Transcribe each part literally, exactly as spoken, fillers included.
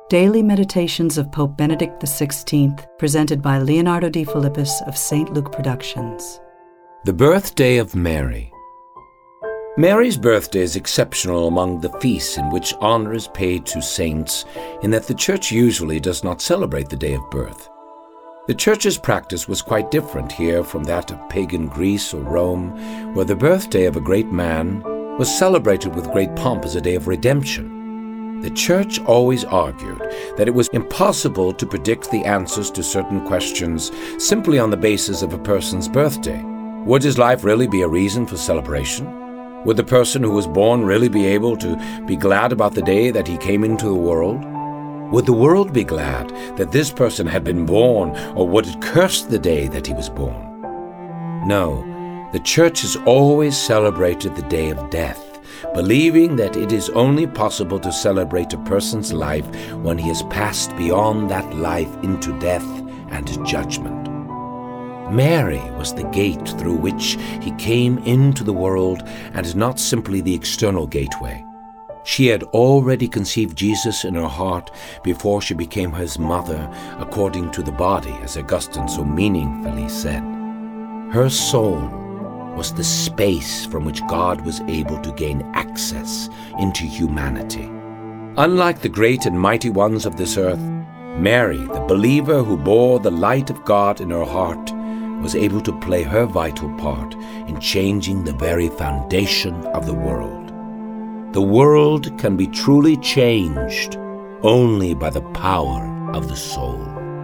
Daily Meditations of Pope Benedict the sixteenth, presented by Leonardo de Philippis of Saint Luke Productions. The Birthday of Mary. Mary's birthday is exceptional among the feasts in which honor is paid to saints, in that the Church usually does not celebrate the day of birth. The Church's practice was quite different here from that of pagan Greece or Rome, where the birthday of a great man was celebrated with great pomp as a day of redemption. The Church always argued that it was impossible to predict the answers to certain questions simply on the basis of a person's birthday. Would his life really be a reason for celebration? Would the person who was born really be able to be glad about the day that he came into the world? Would the world be glad that this person had been born, or would it curse the day that he was born? No, the Church has always celebrated the day of death, believing that it is only possible to celebrate a person's life when he has passed beyond that life into death and judgment. Mary was the gate through which he came into the world, and not simply the external gateway. She had already conceived Jesus in her heart before she became his mother, according to the body, as Augustine so meaningfully said. Her soul was the space from which God was able to gain access into humanity. Unlike the great and mighty ones of this earth, Mary, the believer who bore the light of God in her heart, was able to play her vital part in changing the very foundation of the world. The world can be truly changed only by the power of the soul.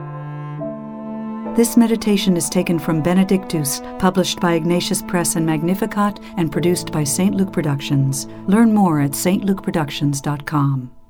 This meditation is taken from Benedictus, published by Ignatius Press and Magnificat, and produced by Saint Luke Productions. Learn more at s t luke productions dot com.